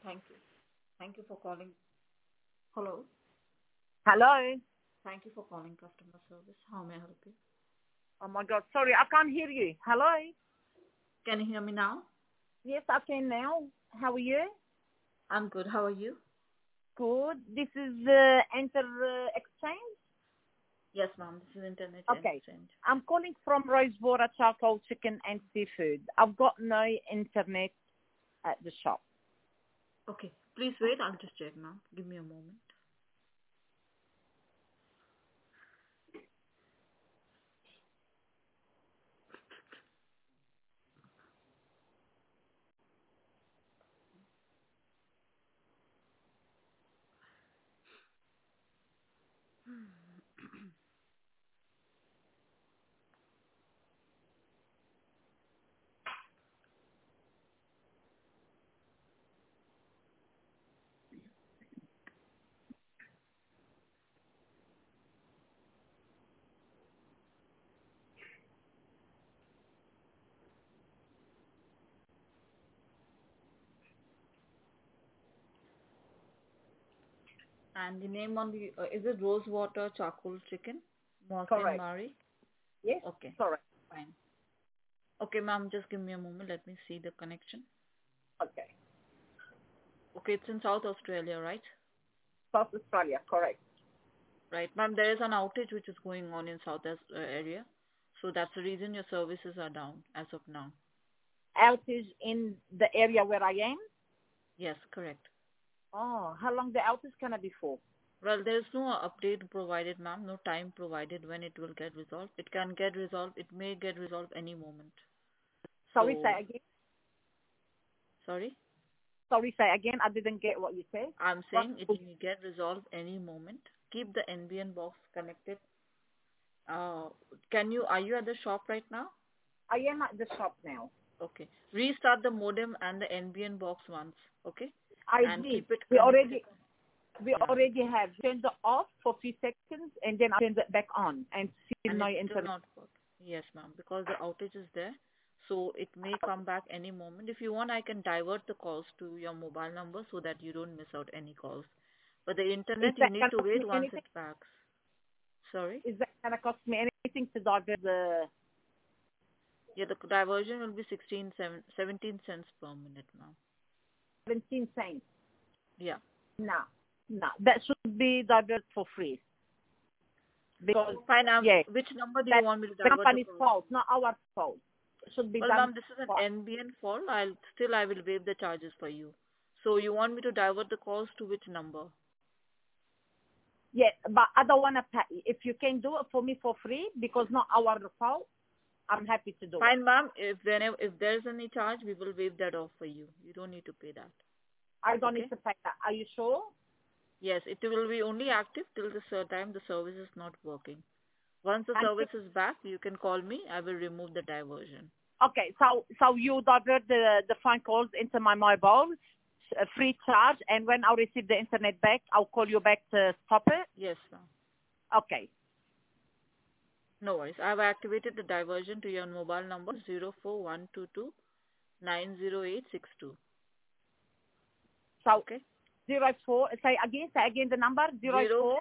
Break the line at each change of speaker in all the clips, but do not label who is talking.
Thank you. Thank you for calling. Hello.
Hello?
Thank you for calling customer service. How may I help you?
Oh my God, sorry, I can't hear you. Hello?
Can you hear me now?
Yes, I can now. How are you?
I'm good. How are you?
Good. This is Enter Exchange?
Yes, ma'am. This is Internet
Okay.
Exchange.
I'm calling from Rosewater Charcoal Chicken and Seafood. I've got no internet at the shop.
Okay. Please wait. I'll just check now. Give me a moment. And the name on the is it Rosewater Charcoal Chicken? Mohsin
Correct.
Mari?
Yes?
Okay.
Correct.
Fine. Okay, ma'am. Just give me a moment. Let me see the connection.
Okay.
Okay, it's in South Australia, right?
South Australia, correct.
Right, ma'am. There is an outage which is going on in area, so that's the reason your services are down as of now.
Outage in the area where I am?
Yes, correct.
Oh, how long the outage gonna be for?
Well, there is no update provided, ma'am. No time provided when it will get resolved. It can get resolved. It may get resolved any moment.
Sorry,
So,
say again.
sorry.
Sorry, say again. I didn't get what you said.
I'm
What?
saying it may get resolved any moment. Keep the NBN box connected. Uh, are you at the shop right now?
I am at the shop now.
Okay. Restart the modem and the NBN box once. Okay.
I
And
did.
keep it
We
connected. Yeah.
already have turned it off for a few seconds and then I turned it back on and still
And
no
it's still
internet.
not work. Yes, ma'am, because the outage is there. So it may come back any moment. If you want, I can divert the calls to your mobile number so that you don't miss out any calls. But the
Is
internet, you
that
need
gonna
to
cost me
wait once it
anything?
backs. Sorry?
Is that gonna cost me anything to divert the
Yeah, the diversion will be 17 cents per minute, ma'am.
17 cents?
Yeah.
No, no, that should be diverted for free because
Fine,
yeah,
which number do you
that's
want me to
the
divert the
company's
calls
fault,
to?
not our fault. It should be
Well,
done.
ma'am, this is an
For,
NBN fault. I will waive the charges for you. So you want me to divert the calls to which number?
yeah, but I don't wanna pay. If you can do it for me for free because not our fault, I'm happy to do it.
Fine, ma'am. If there's any charge, we will waive that off for you. You don't need to pay that.
I don't
Okay?
need to pay that. Are you sure?
Yes, it will be only active till the time the service is not working. Once the
And
service is back, you can call me. I will remove the diversion.
okay, so you divert the phone calls into my mobile, free charge, and when I receive the internet back, I'll call you back to stop it.
Yes, ma'am.
Okay.
No worries. I have activated the diversion to your mobile number 04122 90862.
So
Okay?
04. Say again the number 04.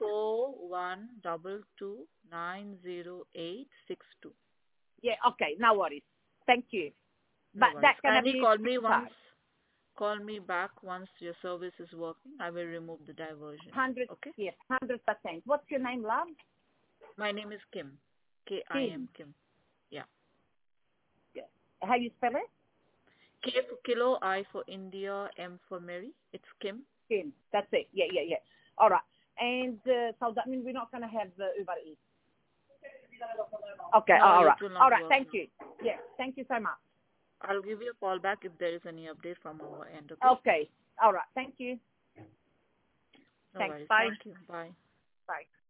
04122 90862.
Yeah. Okay. No worries. Thank you.
No
But
worries.
that's gonna
Kindly
be
call
free
me once.
charge.
Call me back once your service is working. I will remove the diversion.
100.
Okay?
Yes. 100%. What's your name, love?
My name is Kim. Kim.
Kim.
Kim. Yeah.
Yeah. How you spell it?
K for kilo, I for India, M for Mary. It's Kim.
Kim. That's it. Yeah. Yeah. Yeah. All right. And so that means we're not gonna have Uber Eats. Okay.
No,
All
it
right.
will
All
not
right.
work
Thank
now.
you. Yeah. Thank you so much.
I'll give you a call back if there is any update from our end, okay?
Okay. All right. Thank you.
No
Thanks.
worries.
Bye.
Thank you. Bye.
Bye.